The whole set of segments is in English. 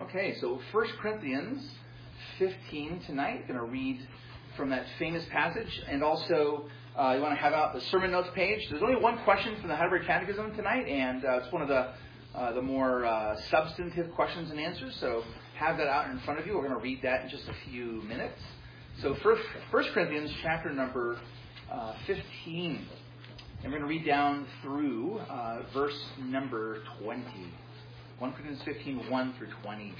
Okay, so 1 Corinthians 15 tonight. Going to read from that famous passage. And also, you want to have out the sermon notes page. There's only one question from the Heidelberg Catechism tonight, and it's one of the more substantive questions and answers. So have that out in front of you. We're going to read that in just a few minutes. So 1 Corinthians chapter number 15. And we're going to read down through verse number 20. 1 Corinthians 15, 1 through 20.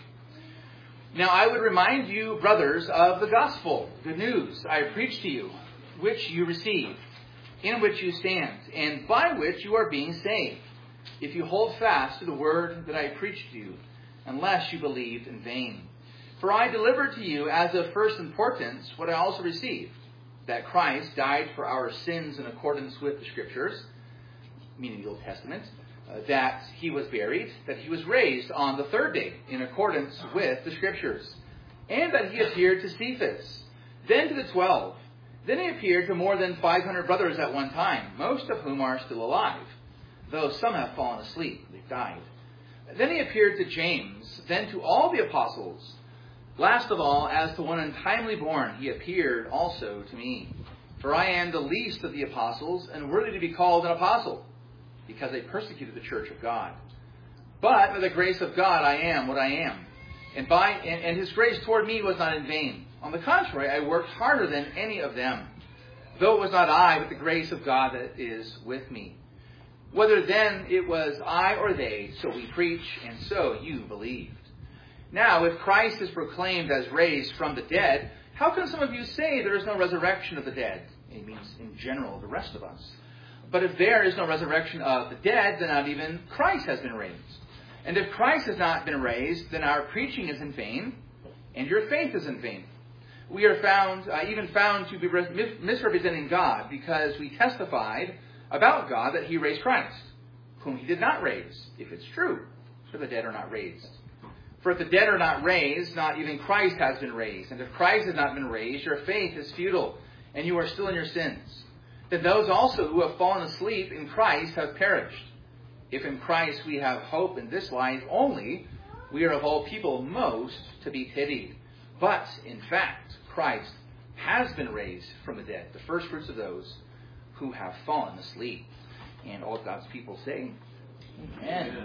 Now I would remind you, brothers, of the gospel, good news I preached to you, which you received, in which you stand, and by which you are being saved, if you hold fast to the word that I preached to you, unless you believed in vain. For I delivered to you as of first importance what I also received, that Christ died for our sins in accordance with the Scriptures, meaning the Old Testament, that he was buried, that he was raised on the third day in accordance with the Scriptures, and that he appeared to Cephas, then to the 12. Then he appeared to more than 500 brothers at one time, most of whom are still alive, though some have fallen asleep, they've died. Then he appeared to James, then to all the apostles. Last of all, as to one untimely born, he appeared also to me. For I am the least of the apostles, and worthy to be called an apostle, because I persecuted the church of God. But by the grace of God I am what I am. And his grace toward me was not in vain. On the contrary, I worked harder than any of them. Though it was not I, but the grace of God that is with me. Whether then it was I or they, so we preach, and so you believed. Now, if Christ is proclaimed as raised from the dead, how can some of you say there is no resurrection of the dead? It means in general, the rest of us. But if there is no resurrection of the dead, then not even Christ has been raised. And if Christ has not been raised, then our preaching is in vain, and your faith is in vain. We are even found to be misrepresenting God, because we testified about God that he raised Christ, whom he did not raise, if it's true, for the dead are not raised. For if the dead are not raised, not even Christ has been raised. And if Christ has not been raised, your faith is futile, and you are still in your sins. Then those also who have fallen asleep in Christ have perished. If in Christ we have hope in this life only, we are of all people most to be pitied. But, in fact, Christ has been raised from the dead, the first fruits of those who have fallen asleep. And all of God's people say, Amen. Amen.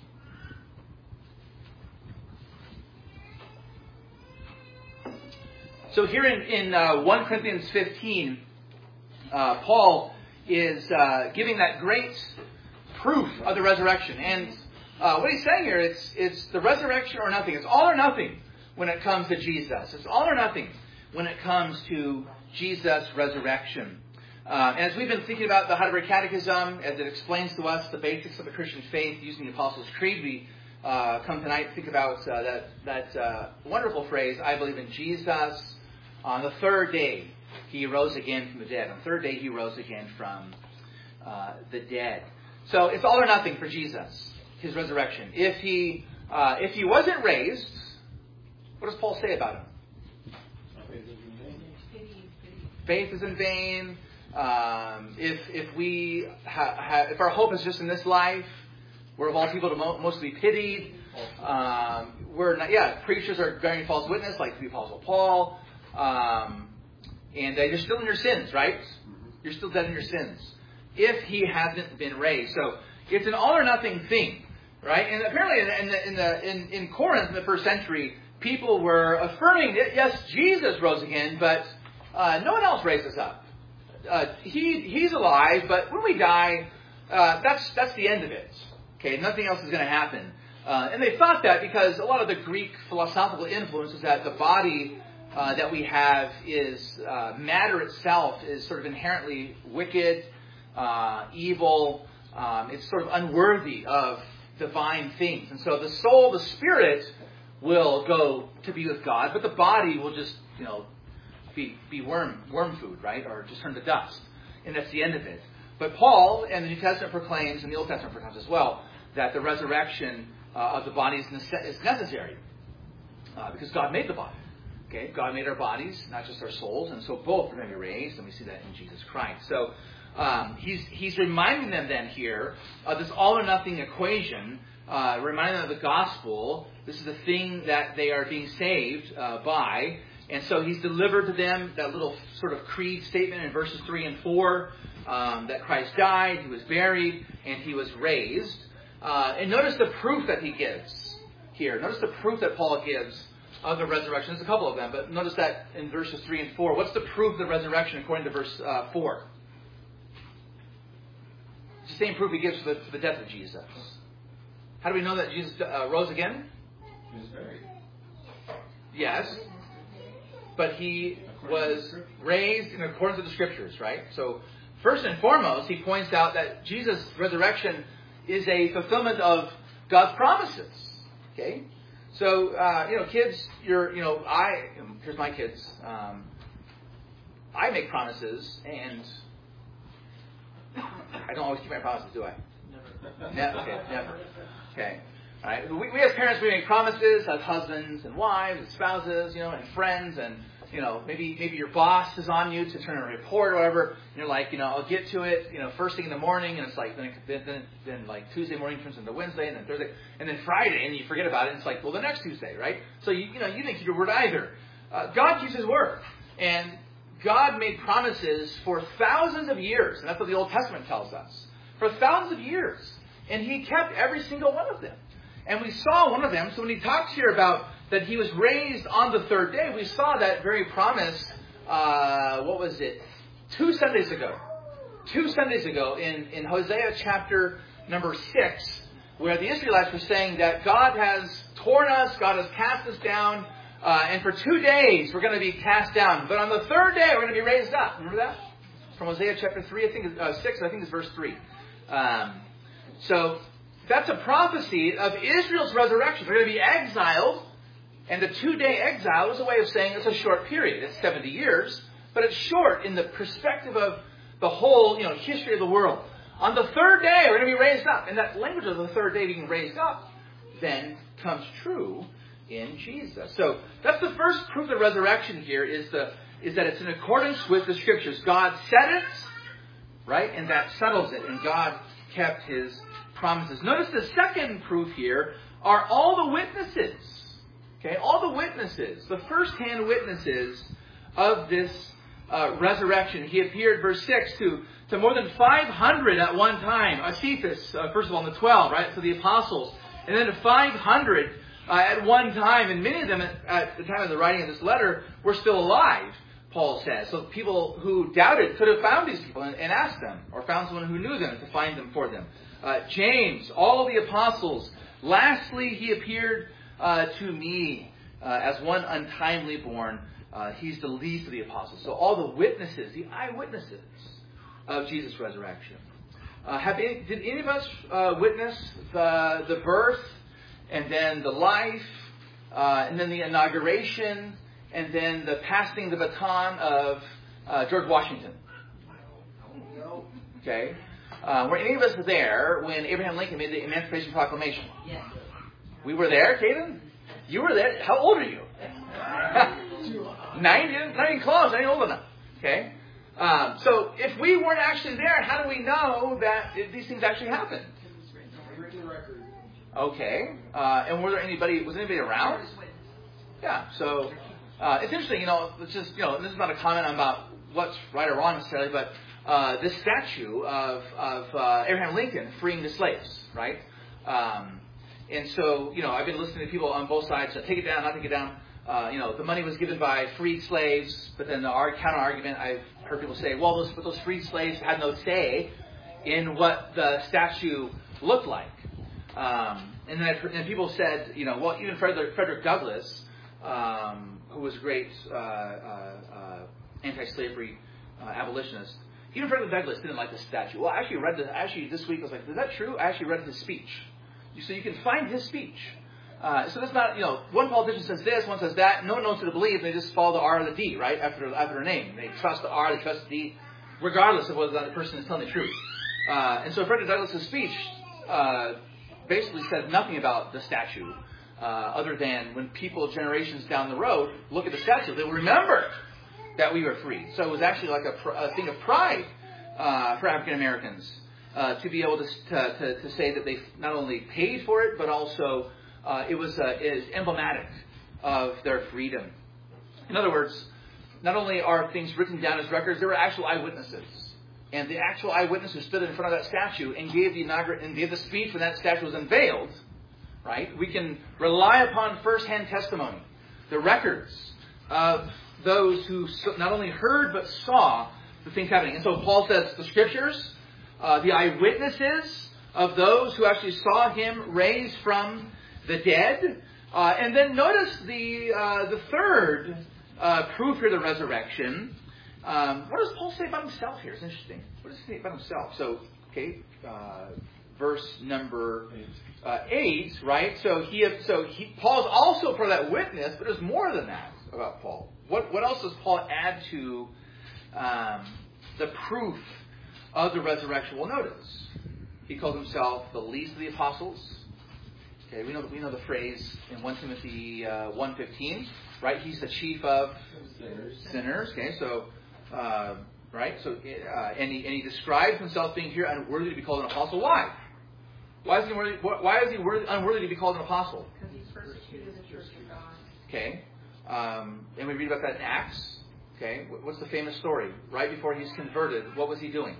So here in 1 Corinthians 15, Paul is giving that great proof of the resurrection. And what he's saying here, it's the resurrection or nothing. It's all or nothing when it comes to Jesus. It's all or nothing when it comes to Jesus' resurrection. As we've been thinking about the Heidelberg Catechism, as it explains to us the basics of the Christian faith using the Apostles' Creed, we come tonight to think about that wonderful phrase, I believe in Jesus. On the third day, he rose again from the dead. On the third day, he rose again from the dead. So it's all or nothing for Jesus, his resurrection. If he wasn't raised, what does Paul say about him? Faith is in vain. If our hope is just in this life, we're of all people to mostly be pitied. We're not. Preachers are bearing false witness, like the Apostle Paul. And you're still in your sins, right? You're still dead in your sins. If he hasn't been raised. So it's an all or nothing thing, right? And apparently in Corinth in the first century, people were affirming that, yes, Jesus rose again, but no one else raised us up. He's alive, but when we die, that's the end of it. Okay, nothing else is going to happen. And they thought that because a lot of the Greek philosophical influence is that the body that we have is matter itself is sort of inherently wicked, evil. It's sort of unworthy of divine things. And so the soul, the spirit, will go to be with God, but the body will just, be worm food, right? Or just turn to dust. And that's the end of it. But Paul and the New Testament proclaims, and the Old Testament proclaims as well, that the resurrection of the body is necessary. Because God made the body. Okay, God made our bodies, not just our souls, and so both are going to be raised, and we see that in Jesus Christ. So he's reminding them then here of this all or nothing equation reminding them of the gospel. This is the thing that they are being saved by. And so he's delivered to them that little sort of creed statement in verses 3 and 4, that Christ died, he was buried, and he was raised. And notice the proof that he gives here. Notice the proof that Paul gives of the resurrection. There's a couple of them, but notice that in verses 3 and 4. What's the proof of the resurrection according to verse 4? It's the same proof he gives for the death of Jesus. How do we know that Jesus rose again? He was buried. Yes. But he was raised in accordance with the Scriptures, right? So, first and foremost, he points out that Jesus' resurrection is a fulfillment of God's promises. Okay? So, kids, here's my kids. I make promises, and I don't always keep my promises, do I? Never. Okay, never. Okay. All right. We as parents, we make promises as husbands and wives and spouses, and friends, and maybe your boss is on you to turn in a report or whatever. And you're like, I'll get to it, first thing in the morning, and it's like then like Tuesday morning turns into Wednesday, and then Thursday, and then Friday, and you forget about it. And it's like, well, the next Tuesday, right? So you didn't keep your word either. God keeps His word, and God made promises for thousands of years, and that's what the Old Testament tells us. For thousands of years, and He kept every single one of them. And we saw one of them. So when He talks here about that He was raised on the third day, we saw that very promise, 2 Sundays ago. 2 Sundays ago in Hosea chapter number 6, where the Israelites were saying that God has torn us, God has cast us down, and for 2 days we're going to be cast down. But on the third day we're going to be raised up. Remember that? From Hosea chapter 3, 6, I think it's verse 3. So that's a prophecy of Israel's resurrection. They're going to be exiled. And the 2-day exile is a way of saying it's a short period. It's 70 years, but it's short in the perspective of the whole, history of the world. On the third day, we're going to be raised up. And that language of the third day being raised up then comes true in Jesus. So that's the first proof of the resurrection here is that it's in accordance with the Scriptures. God said it, right? And that settles it. And God kept His promises. Notice the second proof here are all the witnesses. Okay, all the witnesses, the first-hand witnesses of this resurrection. He appeared, verse 6, to more than 500 at one time. Cephas, first of all, and the 12, right? So the apostles. And then to 500 at one time. And many of them at the time of the writing of this letter were still alive, Paul says. So people who doubted could have found these people and asked them, or found someone who knew them to find them for them. James, all the apostles. Lastly, he appeared to me as one untimely born. He's the least of the apostles. So all the witnesses, the eyewitnesses of Jesus' resurrection. Did any of us witness the birth, and then the life, and then the inauguration, and then the passing the baton of George Washington? No. Okay. Were any of us there when Abraham Lincoln made the Emancipation Proclamation? Yes. We were there, Caden? You were there. How old are you? 90? Not even close. Not even old enough. Okay? So if we weren't actually there, how do we know that these things actually happened? Okay. And was anybody around? Yeah. So it's interesting, it's just, this is not a comment about what's right or wrong necessarily, but this statue of Abraham Lincoln freeing the slaves, right? And so, I've been listening to people on both sides, take it down, not take it down. The money was given by freed slaves, but then the counter-argument, I've heard people say, well, those freed slaves had no say in what the statue looked like. And then people said, well, even Frederick Douglass, who was a great anti-slavery abolitionist, even Frederick Douglass didn't like the statue. Well, I actually read this week, I was like, is that true? I actually read his speech. So you can find his speech. So that's not, one politician says this, one says that. No one knows who to believe. They just follow the R or the D, right, after their name. They trust the R, they trust the D, regardless of whether that person is telling the truth. And so Frederick Douglass' speech basically said nothing about the statue, other than when people generations down the road look at the statue, they'll remember that we were free. So it was actually like a thing of pride for African Americans to be able to say that they not only paid for it, but also it is emblematic of their freedom. In other words, not only are things written down as records, there were actual eyewitnesses. And the actual eyewitness who stood in front of that statue and gave the speech when that statue was unveiled, right? We can rely upon first-hand testimony, the records of those who not only heard but saw the things happening. And so Paul says the Scriptures, the eyewitnesses of those who actually saw him raised from the dead. And then notice the third proof here, the resurrection. What does Paul say about himself here? It's interesting. What does he say about himself? So, verse number 8, right? Paul's also for that witness, but there's more than that about Paul. What else does Paul add to the proof of the resurrection? Well, notice he calls himself the least of the apostles. Okay, we know the phrase in 1 Timothy 1:15, right? He's the chief of sinners. Okay, so. Right? So, and he describes himself being here unworthy to be called an apostle. Why? Why is he unworthy to be called an apostle? Because he's persecuted the church of God. Okay. And we read about that in Acts. Okay. What's the famous story? Right before he's converted, what was he doing?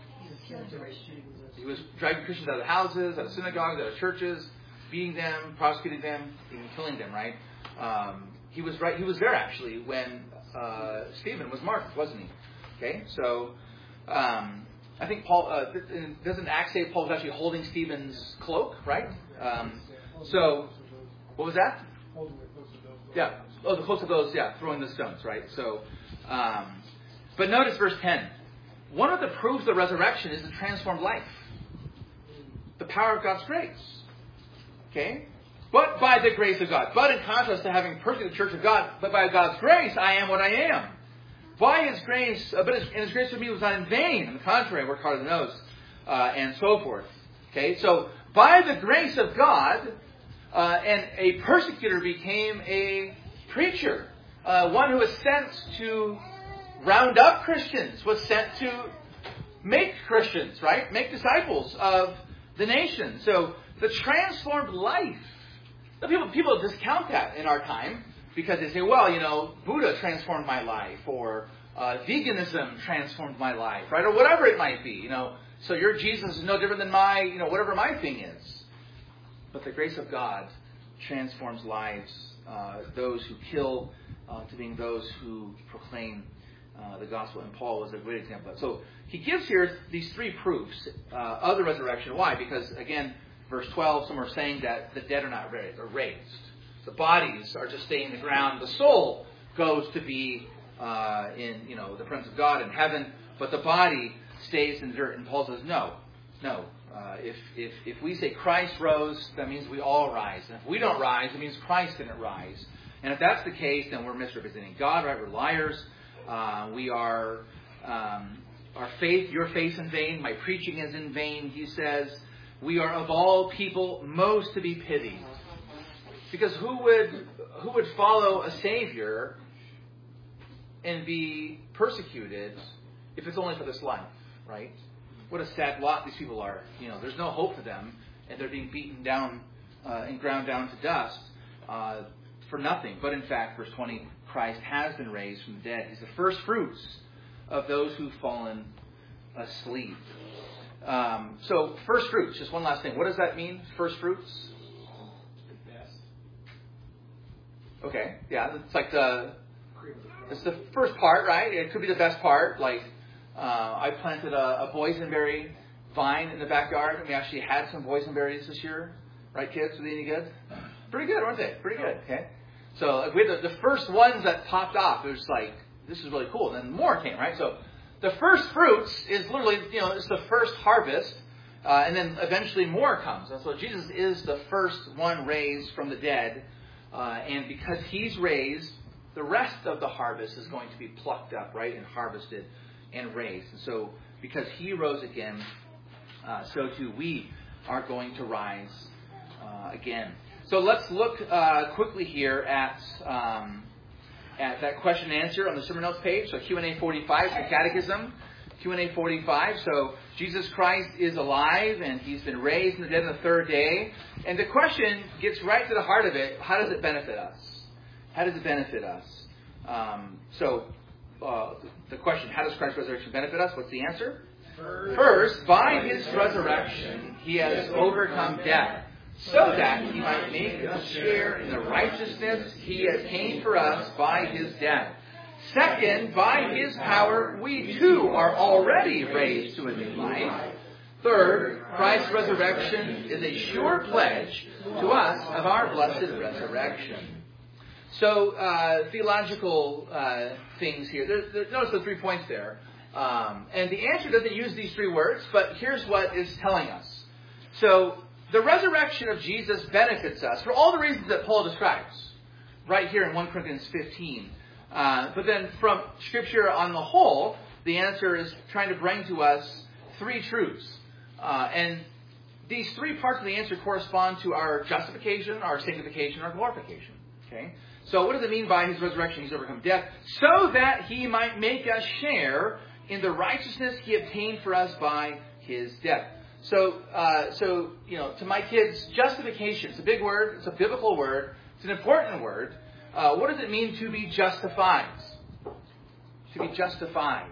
He was driving Christians out of houses, out of synagogues, out of churches, beating them, prosecuting them, even killing them. Right? He was there actually when Stephen was martyred, wasn't he? Okay, so I think Paul doesn't Acts say Paul was actually holding Stephen's cloak, right? So what was that? Yeah. Oh, the cloaks of those. Yeah, throwing the stones, right? So, but notice verse 10. One of the proofs of the resurrection is the transformed life, the power of God's grace. Okay. But by the grace of God. But in contrast to having persecuted the church of God, but by God's grace, I am what I am. By His grace, and His grace for me was not in vain. On the contrary, I worked harder than those, and so forth. Okay, so by the grace of God, and a persecutor became a preacher. One who was sent to round up Christians, was sent to make Christians, right? Make disciples of the nation. So the transformed life. People discount that in our time because they say, well, Buddha transformed my life, or veganism transformed my life, right? Or whatever it might be, So your Jesus is no different than my, whatever my thing is. But the grace of God transforms lives, those who kill to being those who proclaim the gospel. And Paul was a great example of that. So he gives here these three proofs of the resurrection. Why? Because, again, verse 12, some are saying that the dead are not raised. The bodies are just staying in the ground. The soul goes to be in the presence of God in heaven, but the body stays in the dirt. And Paul says, no. If we say Christ rose, that means we all rise. And if we don't rise, it means Christ didn't rise. And if that's the case, then we're misrepresenting God, right? We're liars. We are your faith in vain. My preaching is in vain, he says. We are of all people most to be pitied. Because who would follow a Savior and be persecuted if it's only for this life, right? What a sad lot these people are. There's no hope for them, and they're being beaten down and ground down to dust for nothing. But in fact, verse 20, Christ has been raised from the dead. He's the first fruits of those who've fallen asleep. So first fruits, just one last thing. What does that mean, first fruits? The best. Okay, yeah, it's the first part, right? It could be the best part. Like, I planted a boysenberry vine in the backyard, and we actually had some boysenberries this year. Right, kids? Were they any good? Pretty good, weren't they? Pretty good, okay? So we had the first ones that popped off. It was like, this is really cool. And then more came, right? So the first fruits is literally, it's the first harvest, and then eventually more comes. And so Jesus is the first one raised from the dead, and because He's raised, the rest of the harvest is going to be plucked up, right, and harvested and raised. And so because He rose again, so too we are going to rise again. So let's look quickly here at that question and answer on the sermon notes page. So Q&A 45 for Catechism. Q&A 45. So Jesus Christ is alive and he's been raised from the dead on the third day. And the question gets right to the heart of it. How does it benefit us? How does it benefit us? The question, how does Christ's resurrection benefit us? What's the answer? First, by his resurrection, he has overcome death, so that he might make us share in the righteousness he attained for us by his death. Second, by his power, we too are already raised to a new life. Third, Christ's resurrection is a sure pledge to us of our blessed resurrection. So, theological things here. Notice the 3 points there. And the answer doesn't use these 3 words, but here's what it's telling us. So, the resurrection of Jesus benefits us for all the reasons that Paul describes right here in 1 Corinthians 15. But then from Scripture on the whole, the answer is trying to bring to us 3 truths. And these 3 parts of the answer correspond to our justification, our sanctification, our glorification. Okay? So what does it mean by his resurrection? He's overcome death, so that he might make us share in the righteousness he obtained for us by his death. So to my kids, justification, it's a big word, it's a biblical word, it's an important word. What does it mean to be justified? To be justified.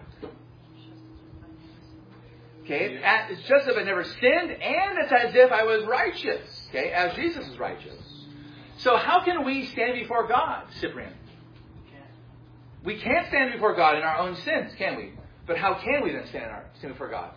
Okay, it's just as if I never sinned, and it's as if I was righteous. Okay, as Jesus is righteous. So how can we stand before God, Cyprian? We can't stand before God in our own sins, can we? But how can we then stand before God?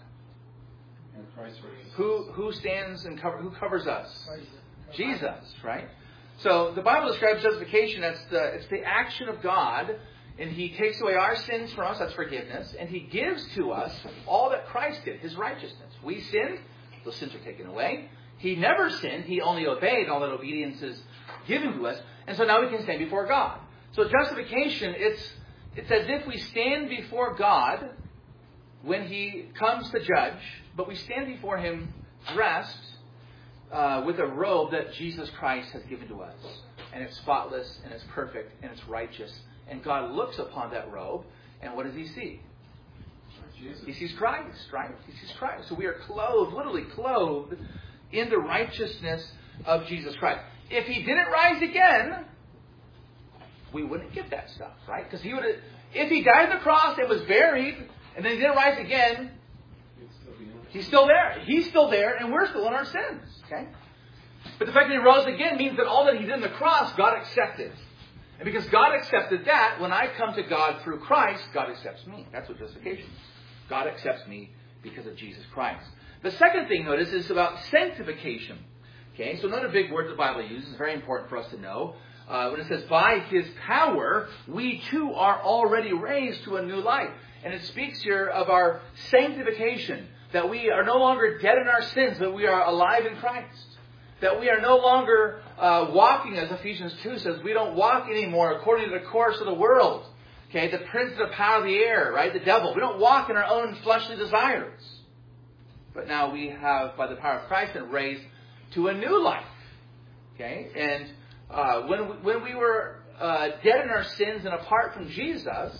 Who stands and who covers us? Jesus, right? So the Bible describes justification as it's the action of God, and he takes away our sins from us, that's forgiveness, and he gives to us all that Christ did, his righteousness. We sinned, those sins are taken away. He never sinned, he only obeyed, all that obedience is given to us, and so now we can stand before God. So justification, it's as if we stand before God when he comes to judge, but we stand before him dressed with a robe that Jesus Christ has given to us. And it's spotless, and it's perfect, and it's righteous. And God looks upon that robe, and what does he see? Jesus. He sees Christ, right? He sees Christ. So we are clothed, literally clothed, in the righteousness of Jesus Christ. If he didn't rise again, we wouldn't get that stuff, right? Because if he died on the cross and was buried, and then he didn't rise again, he's still there. He's still there, and we're still in our sins. Okay? But the fact that he rose again means that all that he did on the cross, God accepted. And because God accepted that, when I come to God through Christ, God accepts me. That's what justification is. God accepts me because of Jesus Christ. The second thing, notice, is about sanctification. Okay, so another big word the Bible uses, is very important for us to know. When it says, by his power, we too are already raised to a new life. And it speaks here of our sanctification, that we are no longer dead in our sins, but we are alive in Christ. That we are no longer walking, as Ephesians 2 says, we don't walk anymore according to the course of the world. Okay, the prince of the power of the air, right, the devil. We don't walk in our own fleshly desires. But now we have, by the power of Christ, been raised to a new life. Okay, and when we were dead in our sins and apart from Jesus,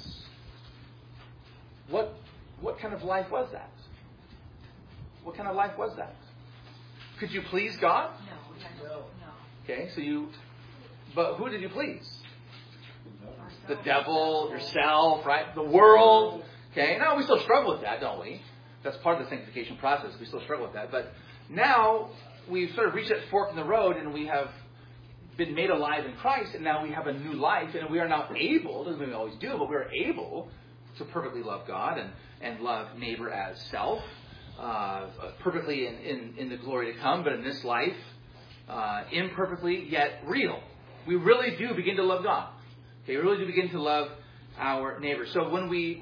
what kind of life was that? What kind of life was that? Could you please God? No. Okay, but who did you please? The devil, yourself, right? The world. Okay, now we still struggle with that, don't we? That's part of the sanctification process. We still struggle with that. But now we've sort of reached that fork in the road, and we have been made alive in Christ, and now we have a new life, and we are now able, doesn't mean we always do, but we are able to perfectly love God and love neighbor as self. Perfectly in the glory to come, but in this life, imperfectly yet real. We really do begin to love God. Okay, we really do begin to love our neighbor. So when we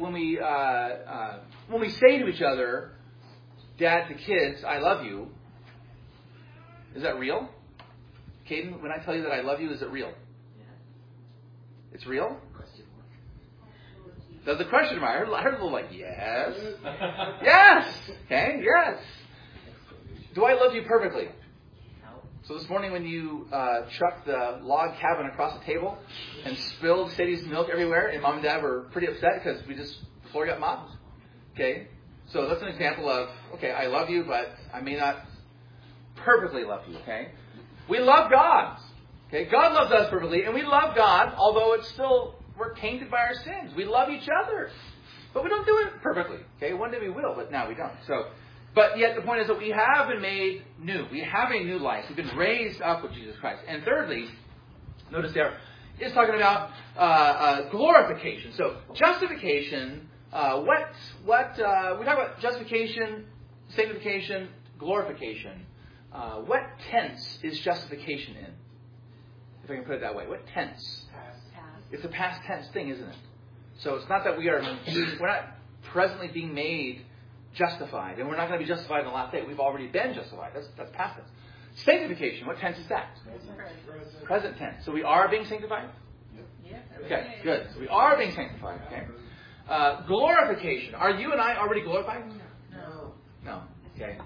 say to each other, Dad to kids, I love you, is that real? Caden, when I tell you that I love you, is it real? Yeah. It's real? That's the question mark. I heard a little like, yes. Yes. Okay, yes. Do I love you perfectly? No. So this morning when you chucked the log cabin across the table and spilled Sadie's milk everywhere, and Mom and Dad were pretty upset because the floor got mopped. Okay. So that's an example of, okay, I love you, but I may not perfectly love you, okay? We love God. Okay, God loves us perfectly, and we love God, although it's still, we're tainted by our sins. We love each other, but we don't do it perfectly. Okay, one day we will, but now we don't. So, but yet the point is that we have been made new. We have a new life. We've been raised up with Jesus Christ. And thirdly, notice there, it's talking about glorification. So justification. We talk about justification, sanctification, glorification. What tense is justification in? If I can put it that way. What tense? Past. It's a past tense thing, isn't it? So it's not that we're not presently being made justified, and we're not going to be justified in the last day. We've already been justified. That's past tense. Sanctification, what tense is that? Present tense. So we are being sanctified? Yeah. Okay, good. So we are being sanctified. Okay. Glorification. Are you and I already glorified? No. Okay.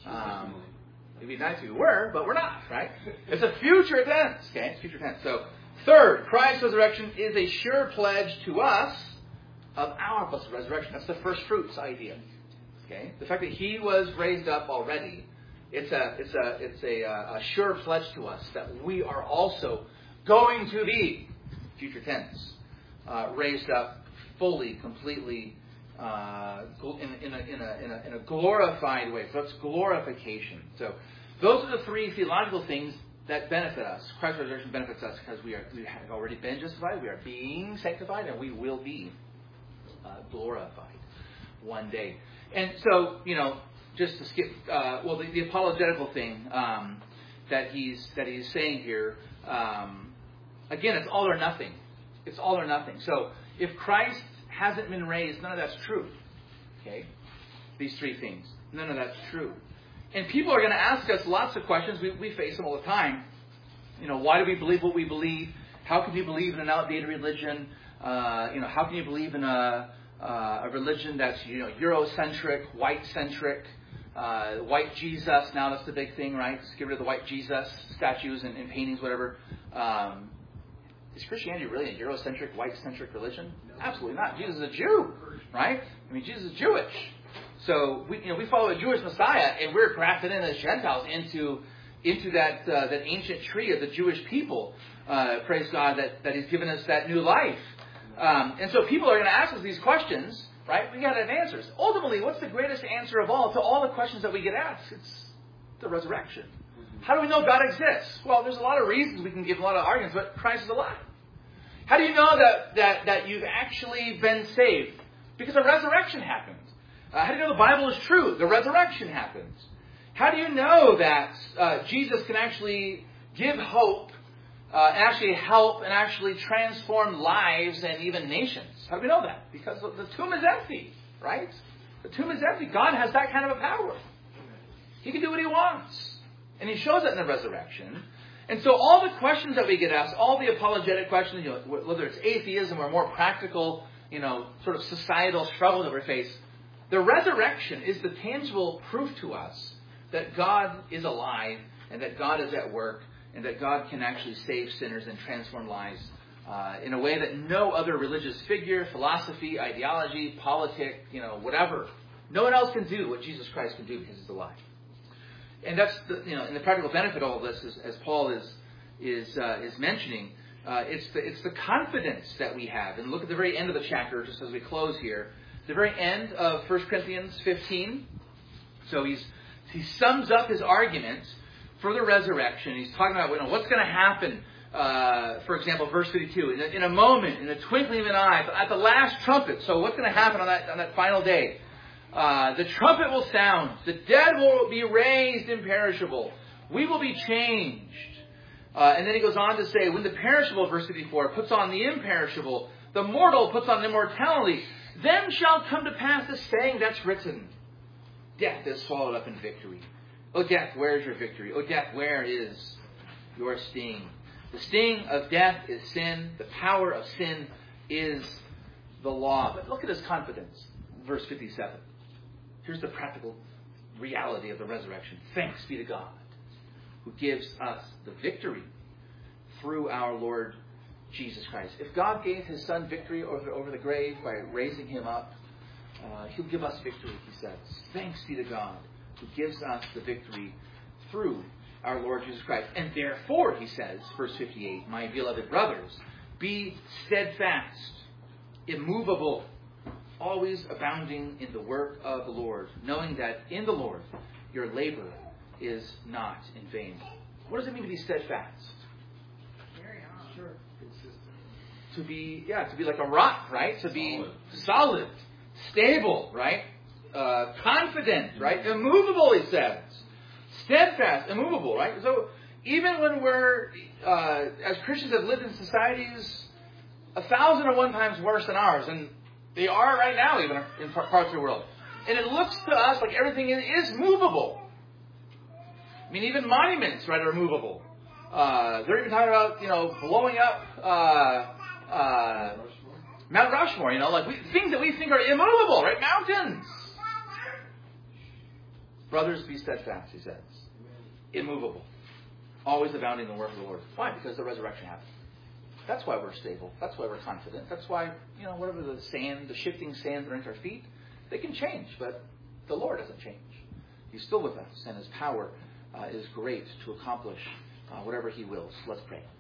It'd be nice if we were, but we're not, right? It's a future tense. Okay, it's future tense. So, third, Christ's resurrection is a sure pledge to us of our blessed resurrection. That's the first fruits idea. Okay, the fact that He was raised up already, it's a sure pledge to us that we are also going to be, future tense, raised up fully, completely, in a glorified way. So that's glorification. So those are the three theological things that benefit us. Christ's resurrection benefits us because we have already been justified, we are being sanctified, and we will be glorified one day. And so, just to skip, the apologetical thing that he's saying here, again, it's all or nothing. It's all or nothing. So if Christ hasn't been raised, none of that's true. Okay? These three things. None of that's true. And people are going to ask us lots of questions. We face them all the time. Why do we believe what we believe? How can you believe in an outdated religion? How can you believe in a religion that's Eurocentric, white-centric, white Jesus? Now that's the big thing, right? Just get rid of the white Jesus statues and paintings, whatever. Is Christianity really a Eurocentric, white-centric religion? Absolutely not. Jesus is a Jew, right? Jesus is Jewish. So we follow a Jewish Messiah, and we're grafted in as Gentiles into that ancient tree of the Jewish people. Praise God that He's given us that new life. And so people are going to ask us these questions, right? We got to have answers. Ultimately, what's the greatest answer of all to all the questions that we get asked? It's the resurrection. How do we know God exists? Well, there's a lot of reasons we can give a lot of arguments, but Christ is alive. How do you know that you've actually been saved? Because the resurrection happened. How do you know the Bible is true? The resurrection happened. How do you know that Jesus can actually give hope, and actually help, and actually transform lives and even nations? How do we know that? Because the tomb is empty, right? The tomb is empty. God has that kind of a power. He can do what He wants. And He shows it in the resurrection. And so all the questions that we get asked, all the apologetic questions, whether it's atheism or more practical, sort of societal struggle that we face, the resurrection is the tangible proof to us that God is alive and that God is at work and that God can actually save sinners and transform lives in a way that no other religious figure, philosophy, ideology, politic, whatever. No one else can do what Jesus Christ can do because He's alive. And that's and the practical benefit of all this is, as Paul is mentioning, it's the confidence that we have. And look at the very end of the chapter, just as we close here. The very end of 1 Corinthians 15. So he sums up his arguments for the resurrection. He's talking about what's going to happen. For example, verse 52. In a moment, in the twinkling of an eye, at the last trumpet. So what's going to happen on that final day? The trumpet will sound. The dead will be raised imperishable. We will be changed. And then he goes on to say, when the perishable, verse 54, puts on the imperishable, the mortal puts on immortality, then shall come to pass the saying that's written. Death is swallowed up in victory. O death, where is your victory? O death, where is your sting? The sting of death is sin. The power of sin is the law. But look at his confidence. Verse 57. Here's the practical reality of the resurrection. Thanks be to God, who gives us the victory through our Lord Jesus Christ. If God gave His Son victory over the grave by raising Him up, He'll give us victory, he says. Thanks be to God who gives us the victory through our Lord Jesus Christ. And therefore, he says, verse 58, my beloved brothers, be steadfast, immovable, always abounding in the work of the Lord, knowing that in the Lord your labor is not in vain. What does it mean to be steadfast? Carry on. Sure. Consistent. To be like a rock, right? To be solid, stable, right? Confident, right? Immovable, he says. Steadfast, immovable, right? So even when we're, as Christians, have lived in societies 1,001 times worse than ours, and they are right now even in parts of the world. And it looks to us like everything is movable. I mean, even monuments, right, are movable. They're even talking about, blowing up Mount Rushmore, like things that we think are immovable, right? Mountains. Brothers, be steadfast, he says. Immovable. Always abounding in the work of the Lord. Why? Because the resurrection happened. That's why we're stable. That's why we're confident. That's why, whatever the shifting sands underneath our feet, they can change, but the Lord doesn't change. He's still with us, and his power is great to accomplish whatever he wills. Let's pray.